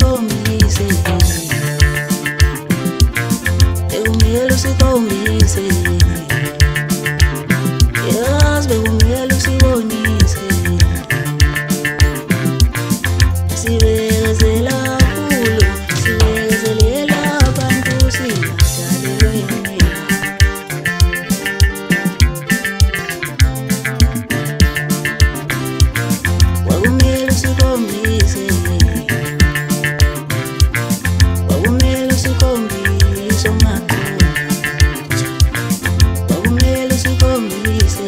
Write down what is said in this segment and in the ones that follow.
usikhombise, bekumele usikhombise, yazi bekumele usibonise, sibekezela kakhulu, sibekezelela abantu singadalelwe kwakumele usikhombise, kwakumele usikhombise makhulu, kwakumele usikhombise,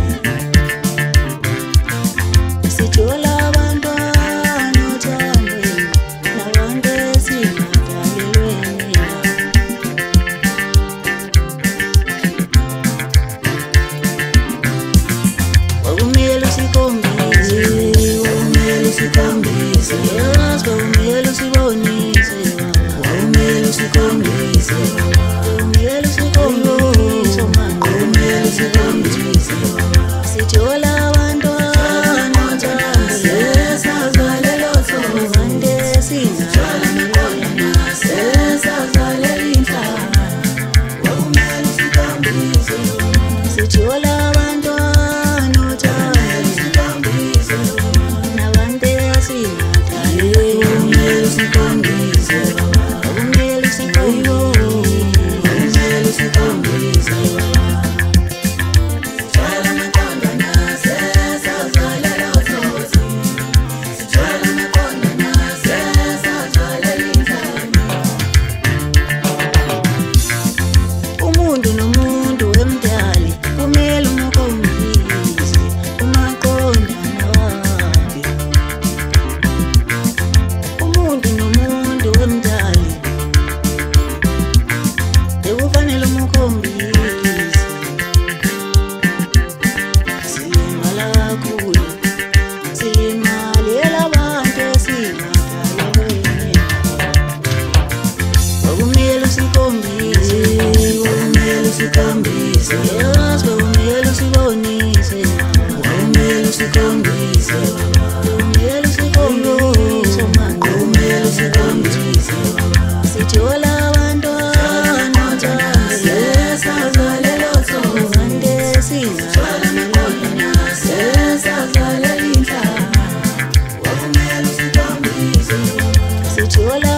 sithola abantwana othandweni nabantu esingadalelwe kwakumele usikhombise, kwakumele usikhombise, yazi kwakumele usibonise, kwakumele usikhombise, kwakumele usikhombise, kwakumele usikhombise, sithola abantwana othandweni sazalelwa nabantu esingadalelwe sazalela inhlanga, kwakumele usikhombise, sithola abantwana othandweni nabantu esingadalelwe kwakumele usikhombise, kwakumele usikhombise, sithola amaqondana sesazalela uThozi, sithola amaqondana sesazalela inhlanga. Umuntu nomuntu emdali kumele umkhombise umaqondana wakhe. Umuntu nomuntu emdali bekufanele umkhombise, simala kakhulu, simalela abantu esingadalelwe kwakumele usikhombise, kwakumele usikhombise, yazi kwakumele usibonise, kwakumele usikhombise, kwakumele usikhombise, kwakumele usikhombise, sithola abantwana othandweni sazalela uThozi nabantu esingadalelwe sazalela inhlanga, kwakumele usikhombise, sithola